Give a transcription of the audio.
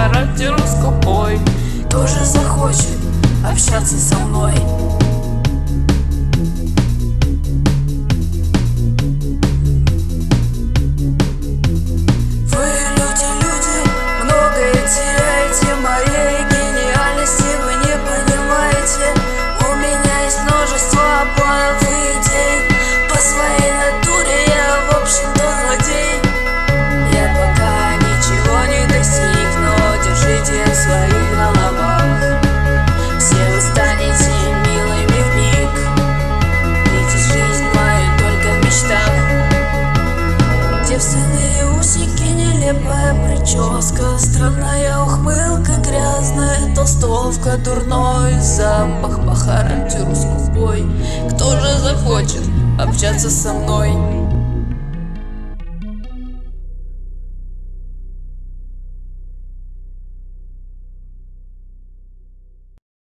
характеру скупой. Кто же захочет общаться со мной? Вы, люди, многое теряете. Моей гениальности вы не понимаете. У меня есть множество планов и идей. По своей натуре я, в общем-то, злодей. Я пока ничего не достиг, но держите в своих головах. Все вы станете милыми вмиг, ведь жизнь мою только в мечтах. Девственные усики, нелепая прическа, странная ухмылка, грязная толстовка, дурной запах, по характеру скупой. Кто же захочет общаться со мной?